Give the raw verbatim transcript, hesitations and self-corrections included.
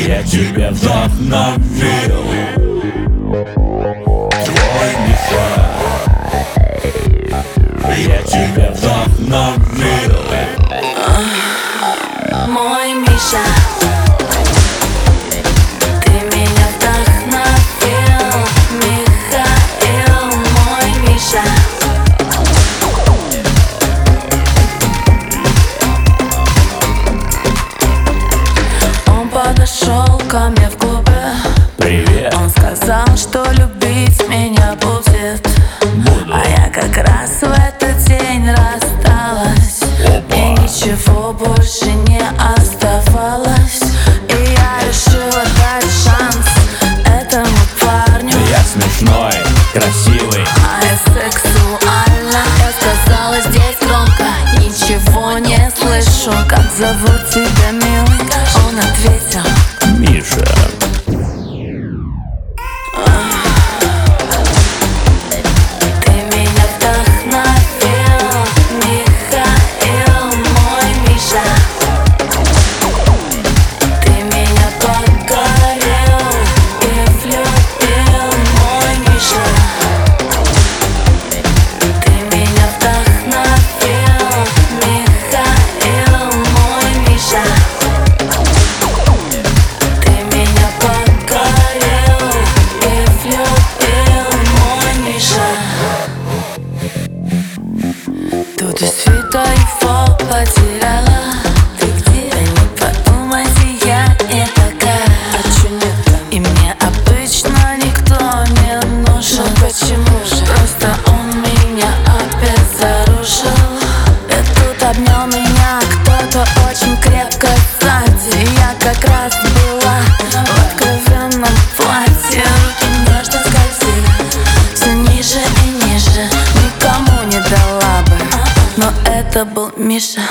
Я тебя вдохновил, твой Миша. Я тебя вдохновил, мой Миша. Ты меня вдохновил, Михаил, мой Миша. Он подошел ко мне в клубе. Привет. Он сказал, что любить меня будет. Буду. А я как раз в этот день рассталась. Опа. И ничего больше не оставалось. И я решила дать шанс этому парню. Я смешной, красивый, А я сексуальна. Я сказала здесь громко, ничего не слышу. Как зовут тебя, милый? Он ответил: Миша. ты меня вдохновил, Михаил, мой Миша. Ты меня покорил и влюбил, мой Миша. Ты меня вдохновил, Михаил, мой Миша. Ты меня покорил и влюбил, мой Миша. Тут и света его потеряла. Ты где? Да не подумайте, я не такая. А чё нет-то? И мне обычно никто не нужен. Ну почему же? Просто он меня опять зарушил. И тут обнял меня кто-то очень крепко сзади. Я как раз была в откровенном платье. Руки нежно скользили все ниже и ниже. Никому не дала бы, но это был Миша.